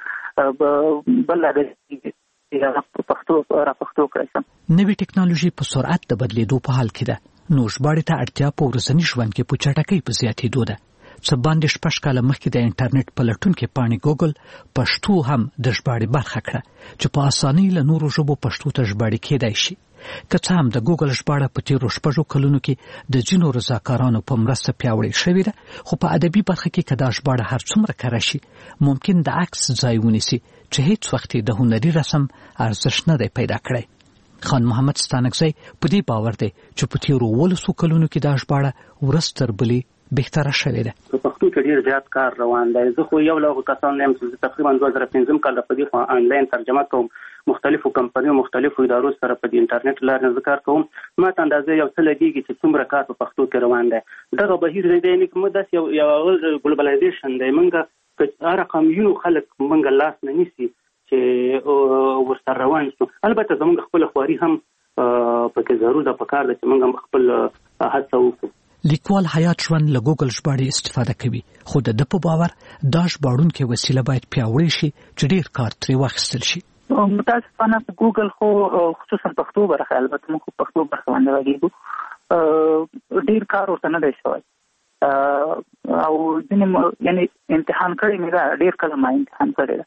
بل پښتو را پښتو کړی سم. نوې ټکنالوژي په سرعت د بدلېدو په حال کې ده، نو ژباړې ته اړتیا په ورځني ژوند کې په چټکۍ په زیاتېدو ده. څه باندې شپږ کاله مخکې د انټرنیټ پلټونکې پاڼې ګوګل پښتو هم د ژباړې برخه کړه چې په اسانۍ له نورو ژبو پښتو ته ژباړې کېدای شي. که څه هم د ګوګل ژباړه په تېرو شپږو کلونو کې د ځینو رضاکارانو په مرسته پیاوړې شوې ده، خو په ادبي برخه کې که دا ژباړه هر څومره کره شي ممکن د عکس ځای ونیسي چې هیڅ وخت د هنري رسم ارزښت نه دی پیدا کړی. خان محمد ستانکزي په دې باور دی چې په تېرو اوولسو کلونو کې دا ژباړه ورځ تر بلې بهتره شوې ده. په پښتو کې ډېر زیات کار روان دی. زه خو یو له هغو کسانو یم چې تقریبا دوه زره پنځم کال په دې خوا آنلاین ترجمه کوم، مختلفو کمپنیو مختلفو ادارو سره په دې انټرنیټ لارې زه کار کوم. ما ته اندازه یو څه لګېږي چې څومره کار په پښتو کې روان دی. دغه بهیر دی یعنې که موږ داسې یو ګلوبلایزیشن دی، موږ که هر قومونو خلک موږ لاس نه نیسي چې ورسره روان شو. البته زموږ خپله خواري هم پکې ضرور ده، پکار ده چې موږ هم خپل هڅه وکړو. لیکوال حیات ژوند له ګوګل ژباړې استفاده کوي، خو د ده په باور دا ژباړونکې وسیله باید پیاوړې شي چې ډېر کار ترې واخیستل شي. متاسفانه په ګوګل خو خصوصا پښتو برخه، البته موږ خو پښتو برخه باندې غږېږو، ډېر کار ورته نه دی شوی او ځینې یعنې امتحان کړی مې ده، ډېر کله ما امتحان کړی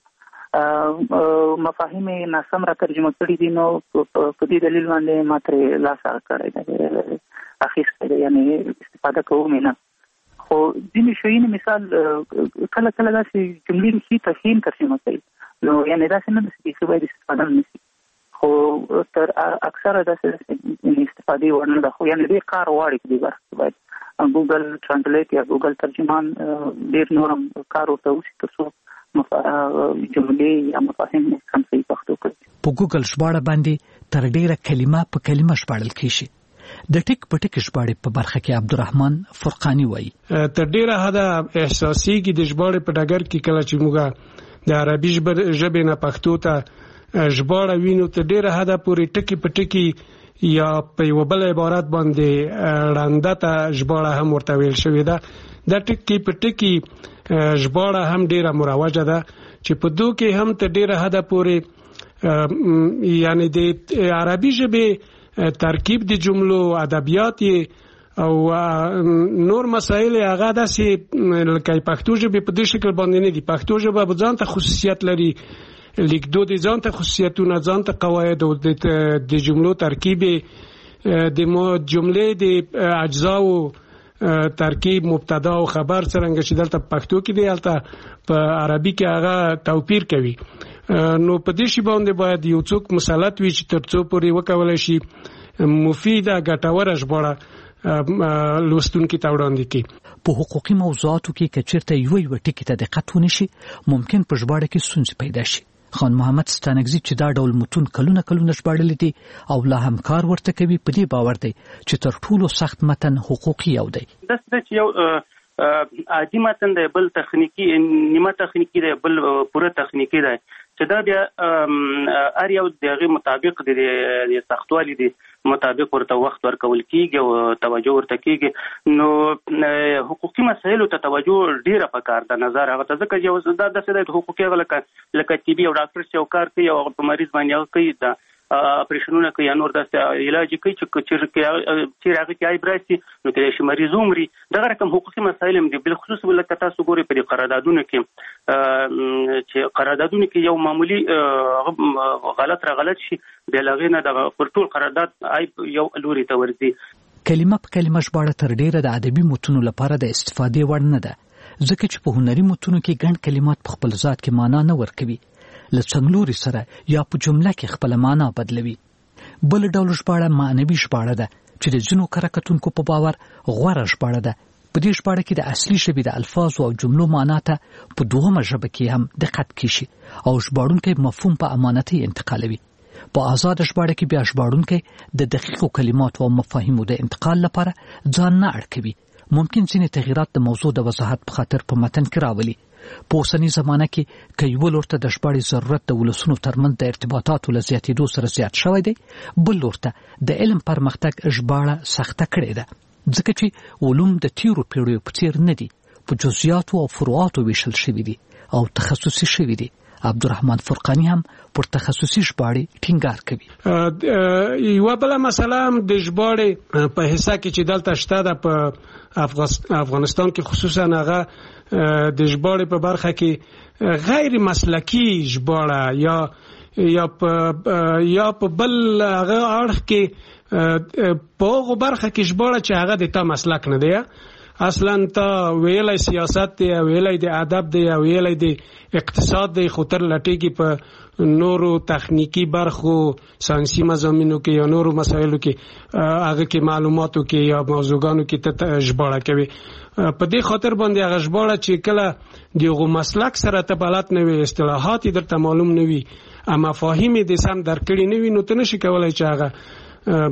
ده، مفاهیم یې ناسم را ترجمه کړي دي، نو په دې دلیل باندې ما ترې لاس هغه کړی ده اخیستی دی، یعنې استفاده کوم یې نه. خو ځینې شیونه مثال کله کله داسې جملې ښي ته ښین ترجمه کوي، نو یعنې داسې نه ده چې بیخي باید استفاده نه شي، خو تر اکثره داسې استفادې وړ نه ده. خو یعنې ډېر کار غواړي په دې برخه کې، باید ګوګل ټرانسلیټ یا ګوګل ترجمان ډېر نور هم کار ورته وشي تر څو جملې یا مفاهیم هم صحیح پښتو کړي. په ګوګل ژباړه باندې تر ډېره کلمه په کلمه ژباړل کېږي. د ټیک په ټیک ژباړې په برخه کې عبدالرحمن فرقانی وایي تر ډېره حده احساسېږي د ژباړې په ډګر کې کله چې موږ د عربي ژبې نه پښتو ته ژباړه وینو ته ډیره حده پورې ټکی په ټکی یا په یو بل عبارت باندې ړانده ته ژباړه هم ورته ویل شوې ده. دا ټکی په ټکی ژباړه هم ډیره مروجه ده چې په دوی کې هم ته ډیره حده پورې یعنی د عربي ژبې ترکیب د جملو ادبیات او نور مسایل هغه داسې لکه پښتو ژبه په دې شکل باندې نه دي. پښتو ژبه په ځان ته خصوصیت لري، لیکدود ځان ته خصوصیتونه، ځان ته قواعد او د جملو ترکیب د جملې د اجزاو ترکیب مبتدا او خبر څنګه چې دلته پښتو کې دی هلته په عربي کې هغه توپیر کوي. نو په دې شی باندې باید یو څوک مسلط وي چې ترڅو پورې وکولای شي مفیده ګټوره ژباړه لوستونکي ته وړاندې کړي. په حقوقي موضوعاتو کې کچیرته یو یو ټکی ته دقت ونشي ممکن په ژباړه کې ستونزې پیدا شي. خان محمد ستانکزي چې دا ډول متون کلونه کلونه ژباړل دي او لا هم کار ورته کوي، په دې باور دی چې تر ټولو سخت متن حقوقي یو دی. دا چې یو عادي متن دی، بل تخنیکی نیمه تخنیکی دی، بل پوره تخنیکی دی چې دا بیا هر یو دغه مطابق د سختوالي دی مطابق ورته وخت ورکول کیږي او توجه ورته کیږي. نو حقوقي مسایلو ته توجه ډیره پکار ده نظر هغه ته ځکه چې دا د سره حقوقي غلکه لکه طبي او ډاکټر چې کار کوي او په مریض باندې کوي دا اپریشنونه کوي یا نور داسې علاج کوي چې چې هغه کې عیبراسي نو کله چې مریض عمري دغه رقم حقوقي مسایل هم دي. بل خصوص ولکه تاسو ګوري په قراردادونو کې چې قراردادونو کې یو معمولی غلط را غلط شي بل هغه نه د پر ټول قرارداد عیب یو لوري ته ورځي. کلمه په کلمه ژباړه تر ډیره د ادبي متونو لپاره د استفادې وړ نه ده، ځکه چې په هنري متونو کې ګڼ کلمات په خپل ذات کې معنا نه ورکوي، له څنګلوري سره یا په جمله کې خپل معنا بدلوي. بل ډول ژباړه معنوي ژباړه ده چې د ځینو کره کتونکو په باور غوره ژباړه ده. په دې ژباړه کې د اصلي ژبې د الفاظو او جملو معنا ته په دوهمه ژبه کې هم دقت کیږي او ژباړونکی مفهوم په امانتۍ انتقالوي. په آزاد ژباړه کې بیا ژباړونکی د دقیقو کلماتو او مفاهیمو د انتقال لپاره ځان نه اړ کوي. ممکن ځینې تغییرات د موضوع د وضاحت په خاطر په متن کې راولي. په اوسنی زمانه کې که یو لور ته د ژباړې ضرورت د ولسونو ترمنځ د ارتباطاتو له زیاتېدو سره زیات شوی دی، بل لور ته د علم پرمختګ ژباړه سخته کړې ده، ځکه چې علوم د تیرو پیړیو په څیر نه دي، په جزئیاتو او فروعاتو ویشل شوي دي او تخصصي شوي دي. عبدالرحمن فرقانی هم پر تخصصي ژباړې ټینګار کوي. یوه بله مسله هم د ژباړې په حصه کې چې دلته شته ده په افغانستان کې خصوصا هغه د ژباړې په برخه کې غیر مسلکی ژباړه یا یا په یا په بل هغه اړخ کې په هغه برخه کې ژباړه چې هغه د تا مسلک نه دی، اصلا تا ویلای سیاست دی، ویلای د ادب دی، ویلای د اقتصاد دی، خو تر لټیږي په نورو تخنیکی برخو ساینسي مضامینو کې یا نورو مسایلو کې هغه کې معلوماتو کې یا موضوعګانو کې ته ژباړه کوي. په دې خاطر باندې هغه ژباړه چې کله دغه مسلک سره ته بلد نه وي، اصطلاحات درته معلوم نه وي، مفاهیم دې سم درکړي نه وي، نو ته نشي کولای چې هغه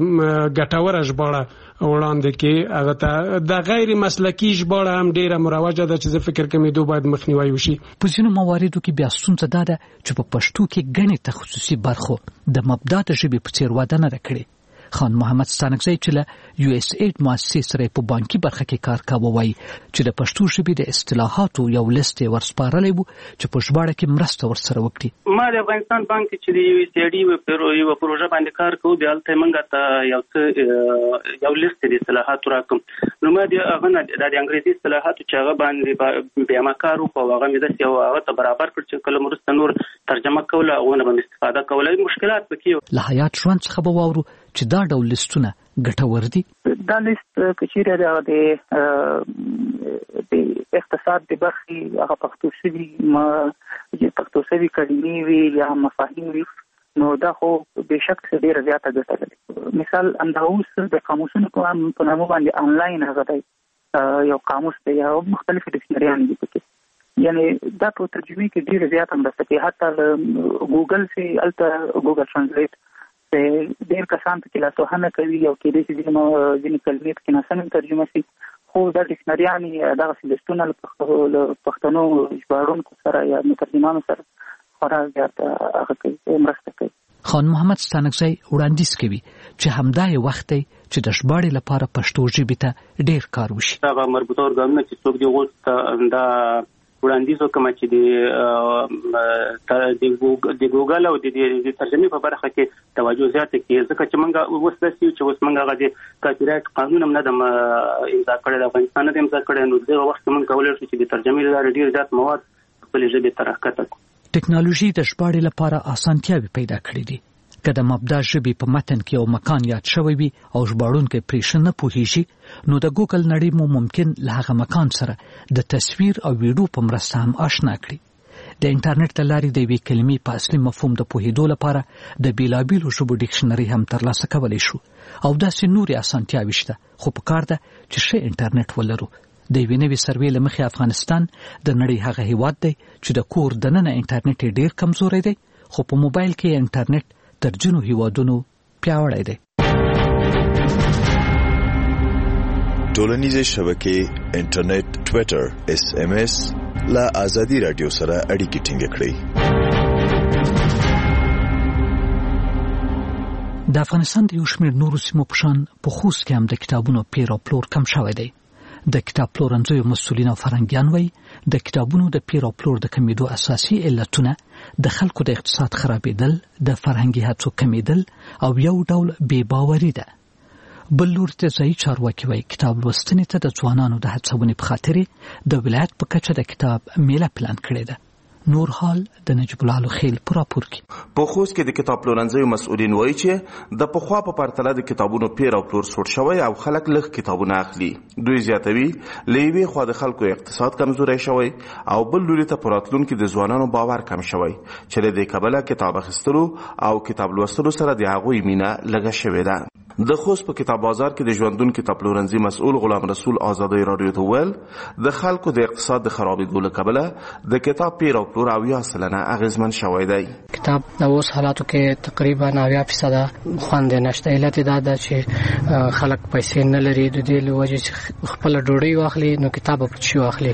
ګټوره ژباړه وړاندې کې هغه ته د غیر مسلکی ژباړه هم ډیره مروجه ده چې زه فکر کوم دوی باید مخنیوي وشي. په ځینو مواردو کې بیا ستونزه ده چې په پښتو کې ګڼې تخصصي برخو د مبدا د ژبې په څیر وده نه کړي. خان محمد ستانکزی چې له یو اس ایډ مؤسسې سره په بانکي برخه کې کار کاوه وایي چې د پښتو ژبې د اصطلاحاتو یو لیست ورسپارلی وو چې په ژباړه کې مرسته ورسره وکړي. ما د افغانستان بانک چې د یو اس ایډ یو پروژه باندې کار کوو د هلته موږ ته یو څه یو لیست د اصطلاحاتو راکوم. نو ما د هغه نه د انګریزي اصطلاحاتو چې هغه باندې بیا ما کار وکړو، هغه مې داسې یو هغه ته برابر کړ چې کله وروسته نور ترجمه کوله هغونه به مې استفاده کوله. مشکلات پکې له حیات ژوند څخه به واورو چې دا ډول لیستونه ګټور دي. دا لیست کچیرې د اقتصاد د برخې هغه پښتو شوي ما پښتو شوي کلمې وي یا مفاهیم وي، نو دا خو بشک ډېره زیاته ګټه لري. مثال همدا اوس د قاموسونو په نامه باندې آنلاین هغه دی یو قاموس دی یا مختلفې ډکشنریانې دي پکې، یعنی دا په ترجمه کې ډېره زیاته مرسته کوي. حتی ګوګل سي الته ګوګل ترانسلیټ ډېر کسان پکې لاسوهنه کوي او کېدای شي ځینې کلمې پکې ناسمې ترجمه شي، خو دا ډکشنریانې دغسې لیستونه له پښتنو ژباړونکو سره یا مترجمانو سره خورا زیات هغه کوي مرسته کوي. خان محمد ستانکزی وړاندیز کوي چې همدا یو وخت دی چې د ژباړې لپاره پښتو ژبې ته ډېر کار وشي. هغه مربوطه ارګانونه چې څوک دی غوښته دا وړاندیز وکړم چې د ګوګل او د ترجمې په برخه کې توجه زیاته کړي، ځکه چې موږ اوس داسې چې اوس موږ هغه د کاپي رایټ قانون هم نه د امضا کړی، د افغانستان نه د امضا کړی، نو دغه وخت موږ کولی شو چې د ترجمې له لارې ډېر زیات مواد خپلې ژبې ته راښکته کړو. ټکنالوژي د ژباړې لپاره اسانتیاوې پیدا کړې دي. که د مبدا ژبې په متن کې یو مکان یاد شوی وي او ژباړونکی پرې ښه نه پوهیږي، نو د ګوګل نړۍ مو ممکن له هغه مکان سره د تصویر او ویډیو په مرسته هم آشنا کړي. د انټرنیټ له لارې د یوې کلمې په اصلي مفهوم د پوهېدو لپاره د بیلابیلو ژبو ډکشنري هم ترلاسه کولی شو، او داسې نورې اسانتیاوې شته، خو پکار ده چې ښه انټرنیټ ولرو. د یوې نوې سروې له مخې افغانستان د نړۍ هغه هیواد دی چې د کور دننه انټرنیټ یې ډېر کمزوری دی، خو په موبایل کې انټرنیټ تر ځینو هیوادونو پیاوړی دی. ټولنیزې شبکې، انټرنیټ، ټویټر، اس ام اس له ازادي رادیو سره اړیکې ټینګ کړئ. د افغانستان د یو شمېر نورو سیمو په شان په خوست کې هم د کتابونو پیر او پلور کم شوی دی. د کتاب پلورنځیو مسؤلین او فرهنګیان وایي د کتابونو د پیر او پلور د کمیدو اساسي علتونه د خلکو د اقتصاد خرابېدل، د فرهنګي هڅو کمیدل او یو ډول بې باوري ده. بل لور ته ځایي چارواکي وایي کتاب لوستنې ته د ځوانانو د هڅونې په خاطر د ولایت په کچه د کتاب میله پلان کړې ده. نور حال د نجیب الله خیل پر راپور کې. په خوست کې د کتاب پلورنځیو مسؤلین وایي چې د پخوا په پرتله د کتابونو پیر او پلور سوړ شوی او خلک لږ کتابونه اخلي. دوی زیاتوي له یوې خوا د خلکو اقتصاد کمزوری شوی او بل لوري ته په راتلونکي د ځوانانو باور کم شوی چې له دې کبله کتاب اخیستلو او کتاب لوستلو سره د هغوی مینه لږه شوې ده. د خوست په کتاب بازار کې د ژوندون کتاب پلورنځي مسؤل غلام رسول آزادۍ رادیو ته ویل د خلکو د اقتصاد د خرابېدو له کبله د کتاب پیر او پلور اویا سلنه اغیزمن شوی دی. کتاب د اوس حالاتو کې تقریبا اویا فیصده خوند نشته. علت دا ده چې خلک پیسې نه لري، د دې له وجې چې خپل ډوډۍ واخلي نو کتاب په څه واخلي.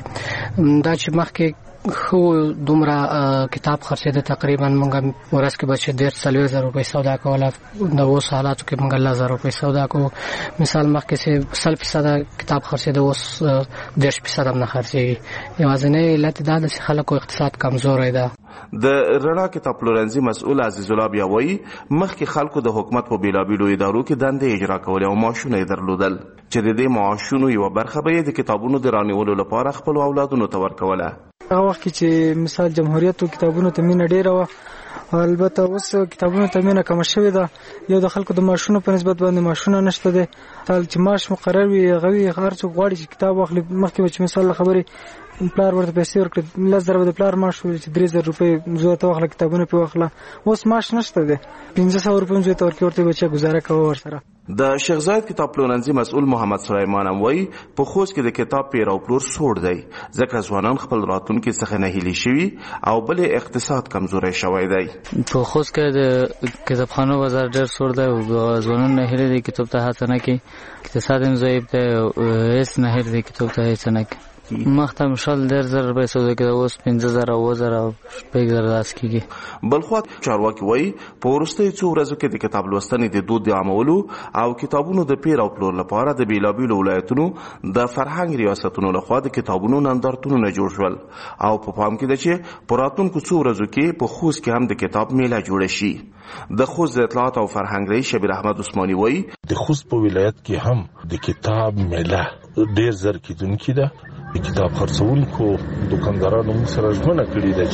دا چې مخکې خو دومره کتاب خرڅېده تقریبا مونږ ورځ کې بچ ډېر څلوېښت زره روپۍ سودا کوله، د اوس حالاتو کې مونږ لس زره روپۍ سودا کوو. مثال مخکې چې سل فیصده کتاب خرڅېده اوس دېرش فیصد هم نه خرڅېږي. یوازینی علت دا ده چې خلکو اقتصاد کمزوری ده. د رڼا کتاب پلورنځي مسؤل عزیز الله بیا وایي مخکې خلکو د حکومت په بیلابیلو ادارو کې دندې اجرا کولې او معاشونه یې درلودل چې د دې معاشونو یوه برخه به یې د کتابونو د رانیولو لپاره خپلو اولادونو ته ورکوله. هغه وخت کې چې مثال جمهوریت او کتابونو ته مینه ډیره وه، البته اوس کتابونو ته مینه کمه شوې ده. یو د خلکو د معاشونو په نسبت باندې معاشونه نشته دی. تل چې معاش مقرر وي هغه وي هر څوک غواړي چې کتاب واخلي. مخکې به چې مثال خبرې پلار ورته پیسې ورکړي، لس زره د پلار معاش وي چې درې زره روپۍ زوی ته واخله کتابونه پې واخله. اوس معاش نشته دی، پنځه سوه روپۍ زوی ته ورکړي، ورته بچه ګزاره کوه ورسره. د شیخ زاید کتاب پلورنځي مسؤل محمد سلیمان هم وایي په خوست کې د کتاب پیر او پلور سوړ دی ځکه ځوانان خپل راتلونکي څخه نهیلي شوي او بل اقتصاد کمزوری شوی دی. په خوست کې د کتابخانو بازار ډېر سوړ دی او ځوانان نهیلي دي کتاب ته هڅه نه کوي. اقتصاد هم ضعیف دی او هېڅ نهیل دی کتاب ته هڅه نه کوي. مخته مشال ډېر زر روپۍ سودا کېده، اوس پنځه زره اووه زره او شپږ زره داسې کېږي. بلخوا چارواکي وایي په وروستیو څو ورځو کې د کتاب لوستنې د دود د عامولو او کتابونو د پیر او پلور لپاره د بیلابیلو ولایتونو د فرهنګ ریاستونو لخوا د کتابونو نندارتونونه جوړ شول او په پام کې ده چې په راتلونکو څو ورځو کې په خوست کې هم د کتاب میله جوړه شي. د خوست د اطلاعات او فرهنګ رئیس شبیر احمد عثماني وایي د خوست په ولایت کې هم د کتاب میله ډېر زر کیدونکې ده. د کتاب خرڅونکو دکاندارانو موږ سره ژمنه کړې ده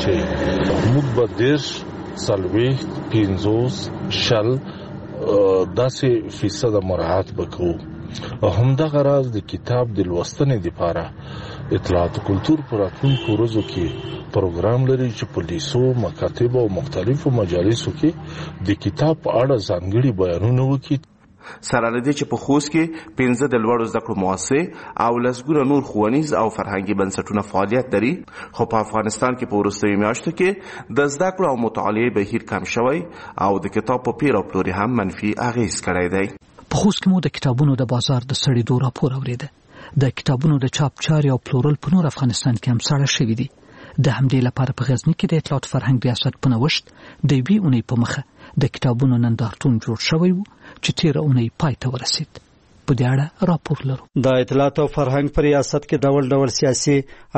چې موږ به دېرش څلوېښت پنځوس شل داسې فیصده مراعات به کوو. همدغه راز د کتاب د لوستنې دپاره اطلاعات کلتور په راتلونکو ورځو کې پروګرام لري چې په لیسو، مکاتبو او مختلفو مجالسو کې د کتاب په اړه ځانګړي بیانونه وکړي. سره له دې چې په خوست کې پنځه د لوړو زده کړو مؤسسې او لسګونه نور ښوونیز او فرهنګي بنسټونه فعالیت لري، خو په افغانستان کې په وروستیو میاشتو کې د زده کړو او مطالعې بهیر کم شوی او د کتاب په پیر او پلور هم منفي اغېز کړی دی. په خوست کې مو د کتابونو د بازار د سړېدو راپور اورېده. د کتابونو د چاپ چارې او پلورل په نور افغانستان کې هم ساړه شوي دي. د همدې لپاره په غزنی کې د اطلاعات فرهنګ ریاست په نوښت د یوې اونۍ په مخه د کتابونو نندارتون جوړ شوی و چې تیره اونۍ پای ته ورسید. په دې اړه راپور لرو. د اطلاعات او فرهنګ په ریاست کې ډول ډول سیاسي